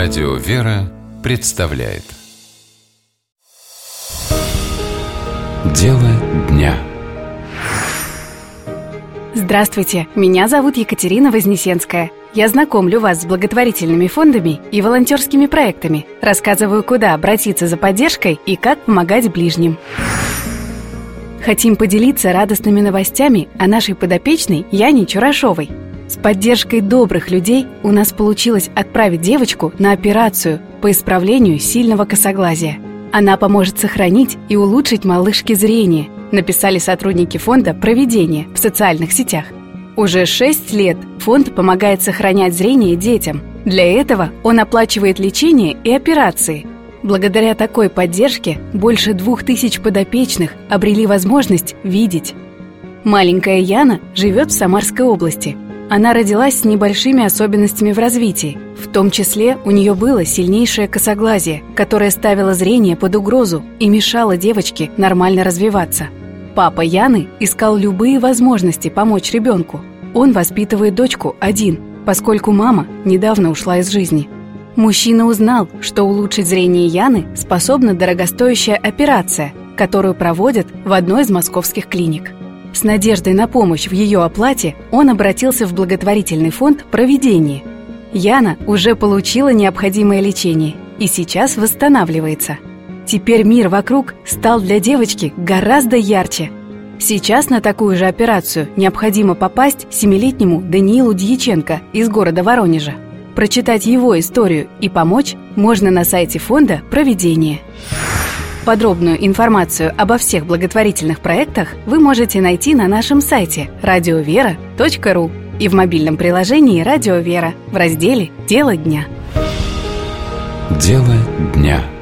Радио «Вера» представляет Дело дня. Здравствуйте, меня зовут Екатерина Вознесенская. Я знакомлю вас с благотворительными фондами и волонтерскими проектами, рассказываю, куда обратиться за поддержкой и как помогать ближним. Хотим поделиться радостными новостями о нашей подопечной Яне Чурашовой. С поддержкой добрых людей у нас получилось отправить девочку на операцию по исправлению сильного косоглазия. Она поможет сохранить и улучшить малышке зрение, написали сотрудники фонда «Провидение» в социальных сетях. Уже 6 лет фонд помогает сохранять зрение детям. Для этого он оплачивает лечение и операции. Благодаря такой поддержке больше 2000 подопечных обрели возможность видеть. Маленькая Яна живет в Самарской области. Она родилась с небольшими особенностями в развитии. В том числе у нее было сильнейшее косоглазие, которое ставило зрение под угрозу и мешало девочке нормально развиваться. Папа Яны искал любые возможности помочь ребенку. Он воспитывает дочку один, поскольку мама недавно ушла из жизни. Мужчина узнал, что улучшить зрение Яны способна дорогостоящая операция, которую проводят в одной из московских клиник. С надеждой на помощь в ее оплате он обратился в благотворительный фонд «Провидение». Яна уже получила необходимое лечение и сейчас восстанавливается. Теперь мир вокруг стал для девочки гораздо ярче. Сейчас на такую же операцию необходимо попасть 7-летнему Даниилу Дьяченко из города Воронежа. Прочитать его историю и помочь можно на сайте фонда «Провидение». Подробную информацию обо всех благотворительных проектах вы можете найти на нашем сайте radiovera.ru и в мобильном приложении «Радио Вера» в разделе «Дело дня». Дело дня.